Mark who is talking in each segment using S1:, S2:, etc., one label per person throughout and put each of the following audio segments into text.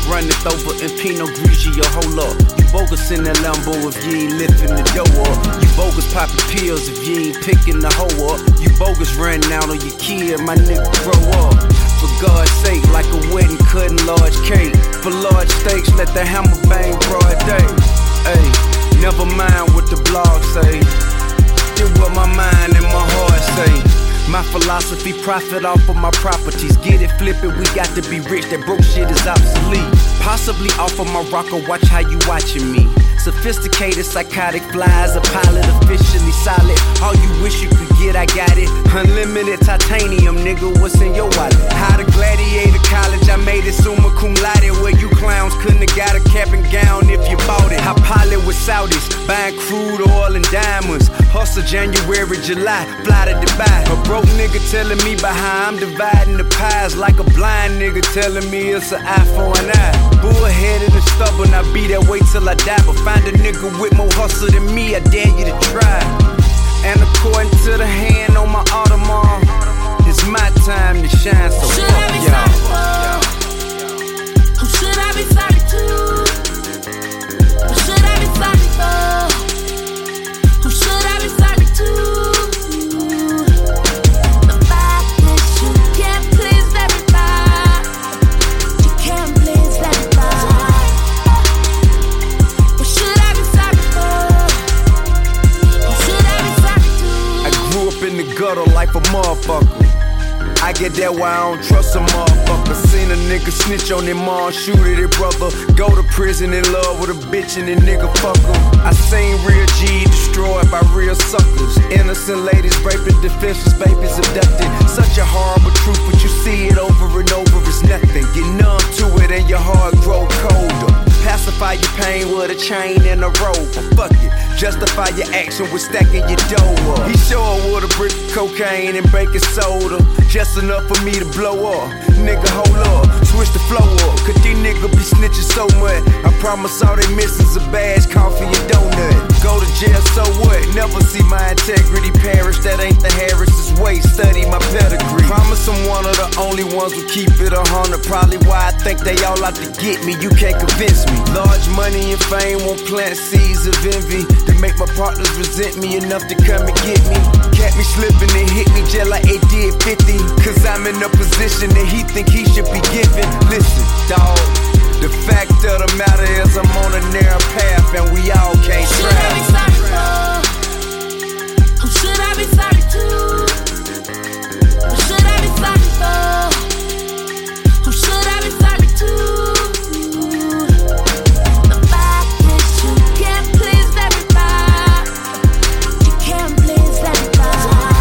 S1: runneth over in Pinot Grigio, hold up. You bogus in that Lambo if you ain't lifting the dough up. You bogus popping pills if you ain't picking the hoe up. You bogus running out on your kid, my nigga grow up. For God's sake, like a wedding cutting large cake. For large stakes, let the hammer bang broad day. Ay, never mind what the blog say. Did what my mind and my heart say. My philosophy, profit off of my properties. Get it, flip it, we got to be rich. That broke shit is obsolete. Possibly off of my rocker, watch how you watching me. Sophisticated, psychotic flies, a pilot officially solid. All you wish you could get, I got it. Unlimited titanium, nigga, what's in your wallet? How to gladiator college, I made it summa cum laude. Where you clowns couldn't have got a cap and gown if you bought it. I pilot with Saudis, buying crude oil and diamonds. Hustle January, July, fly to Dubai. A broke nigga telling me about how I'm dividing the pies. Like a blind nigga telling me it's an eye for an eye. Bullheaded and stubborn, I be that way till I die. But find a nigga with more hustle than me, I dare you to try. And according to the hand on my Audemars, it's my time to shine, so
S2: should
S1: fuck
S2: I be
S1: y'all.
S2: sorry for? Who should I be sorry to? Who should I be sorry for? Who should I be sorry to? The fact that you can't please everybody. You can't please everybody. Who should I be sorry for? Who should I be sorry to?
S1: I grew up in the gutter like a motherfucker. I get that why I don't trust a motherfucker. Seen a nigga snitch on their mom, shoot at their brother. Go to prison in love with a bitch and then nigga fuck em. I seen real G destroyed by real suckers. Innocent ladies raping, defenseless babies abducted. Such a horrible truth, but you see it over and over, it's nothing. Get numb to it and your heart grow colder. Pacify your pain with a chain and a rope. Fuck it, justify your action with stacking your dough up. He show up with a brick of cocaine and baking soda, just enough for me to blow up. Nigga, hold up, switch the flow up. Cause these niggas be snitching so much. I promise all they missing's a badge, coffee and donut. Go to jail, so what? Never see my integrity perish. That ain't the Harris's way. Study my pedigree. Promise I'm one of the only ones who keep it 100. Probably why I think they all out to get me. You can't convince me. Large money and fame won't plant seeds of envy to make my partners resent me enough to come and get me. Catch me slipping and hit me just like it did 50. Cause I'm in a position that he think he should be given. Listen, dawg, the fact of the matter is I'm on a narrow path and we all can't
S2: Should I be
S1: travel.
S2: sorry for? Who should I be sorry to? Who should I be sorry for? Who should I be sorry to? The fact that you can't please everybody. You can't please everybody.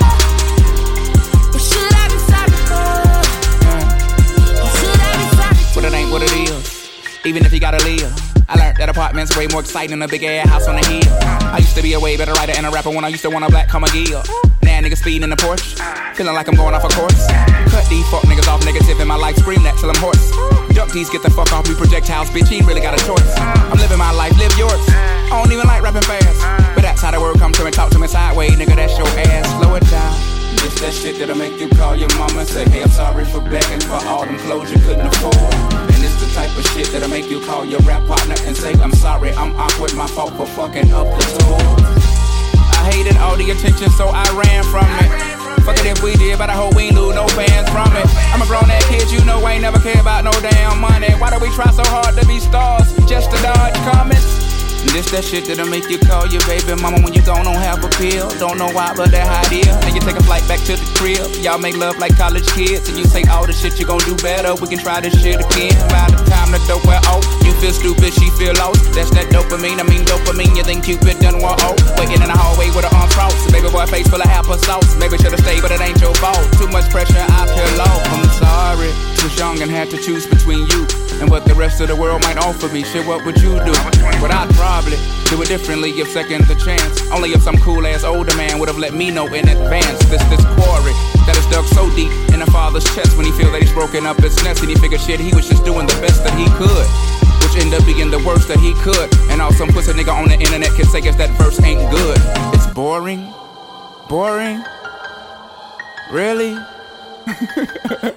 S2: Who should I be sorry for? Who should I be sorry to?
S3: But it ain't what it is, even if you gotta live. I learned that apartment's way more exciting than a big ass house on the hill. I used to be a way better writer and a rapper when I used to want a black comma gill. Now niggas speeding in the Porsche, feeling like I'm going off a course. Cut these fuck niggas off negative in my life, scream that till I'm hoarse. Duck these, get the fuck off me projectiles, bitch, you ain't really got a choice. I'm living my life, live yours. I don't even like rapping fast, but that's how the word come to me, talk to me sideways, nigga, that's your ass. Slow it down. It's that shit that'll make you call your mama and say, hey, I'm sorry for begging for all them clothes you couldn't afford. And it's the type of shit that'll make you call your rap partner and say, I'm sorry, I'm awkward, my fault for fucking up the tour. I hated all the attention, so I ran from it. Fuck it if we did, but I hope we ain't lose no fans from it. I'm a grown ass kid, you know I ain't never care about no damn money. Why do we try so hard to be stars, just to dodge comments? And this that shit that'll make you call your baby mama when you don't have a pill. Don't know why, but that how it is. And you take a flight back to the crib. Y'all make love like college kids. And you say all the shit you gon' do better. We can try this shit again. By the time the dope wear off, you feel stupid, she feel lost. That's that dopamine, I mean dopamine. You think Cupid done want off. Waiting in the hallway with her arms crossed. Baby boy face full of applesauce. Maybe should've stayed, but it ainain't your fault. Too much pressure, I feel low. I'm sorry. Was young and had to choose between you and what the rest of the world might offer me. Shit, what would you do? But I'd probably do it differently, give seconds a chance. Only if some cool ass older man would have let me know in advance. This quarry that is dug so deep in a father's chest when he feel that he's broken up his nest and he figured shit he was just doing the best that he could, which ended up being the worst that he could. And all some pussy nigga on the internet can say if that verse ain't good. It's boring, boring, really. When I'm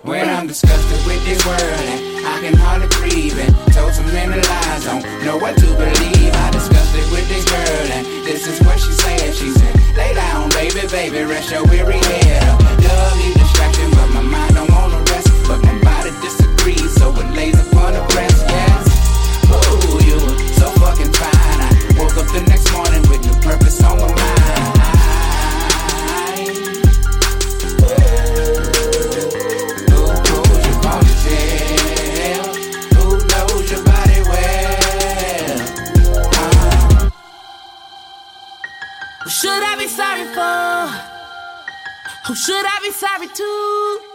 S3: disgusted with this world and I can hardly breathe and told so many lies, don't know what to believe. I disgusted with this girl and this is what she said. She said, lay down, baby, baby, rest your weary head up. Lovely distraction, but my mind don't wanna rest. But my body disagrees, so it lays upon the breast, yes. Ooh, you were so fucking fine. I woke up the next morning with new purpose on my mind. Who knows your ponytail? Who knows your body well?
S2: Who should I be sorry for? Who should I be sorry to?